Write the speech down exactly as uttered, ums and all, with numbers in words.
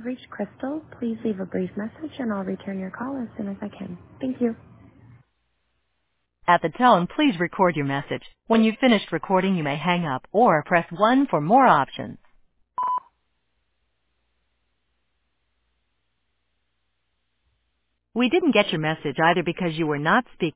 You've reached Crystal. Please leave a brief message and I'll return your call as soon as I can. Thank you. At the tone, please record your message. When you've finished recording, you may hang up or press one for more options. We didn't get your message either because you were not speaking